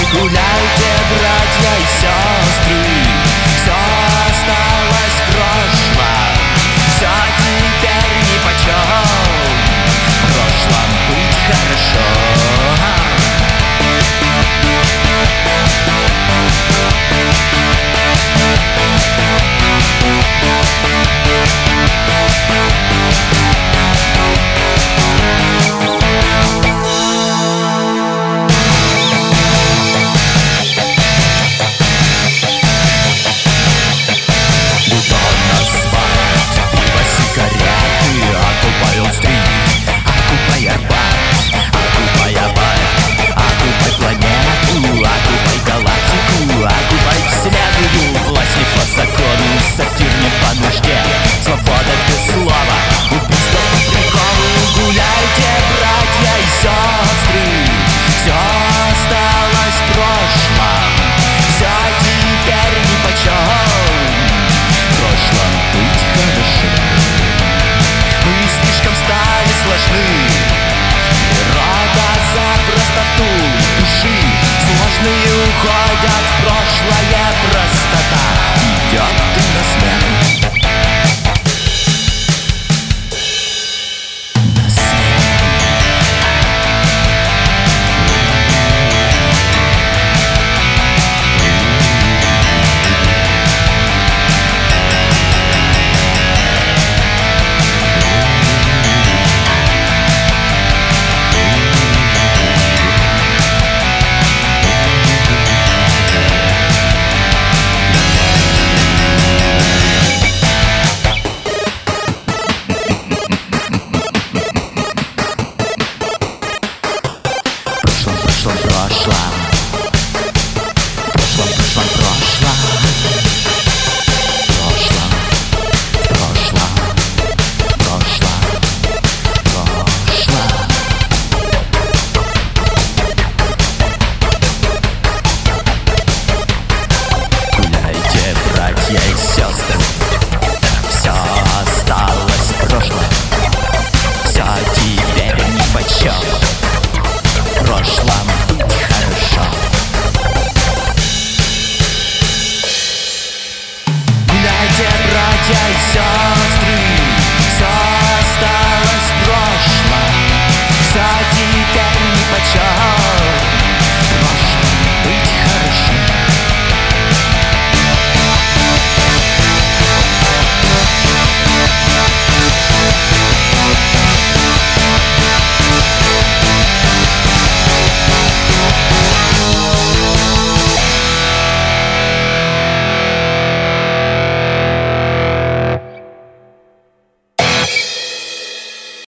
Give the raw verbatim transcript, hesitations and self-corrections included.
Гуляйте, братья и сестры, все осталось в прошлом, все теперь нипочем, в прошлом быть хорошо. Сатир не по нужде, свобода без слова, убийство по приколу. Гуляйте, братья и сестры, все осталось в прошлом, все теперь нипочем, в прошлом быть хорошо. Мы слишком стали сложны, природа за простоту души, сложные уходят в прошлое, простота идет ты на смену. На смену. Прошлом, прошлом, прошлом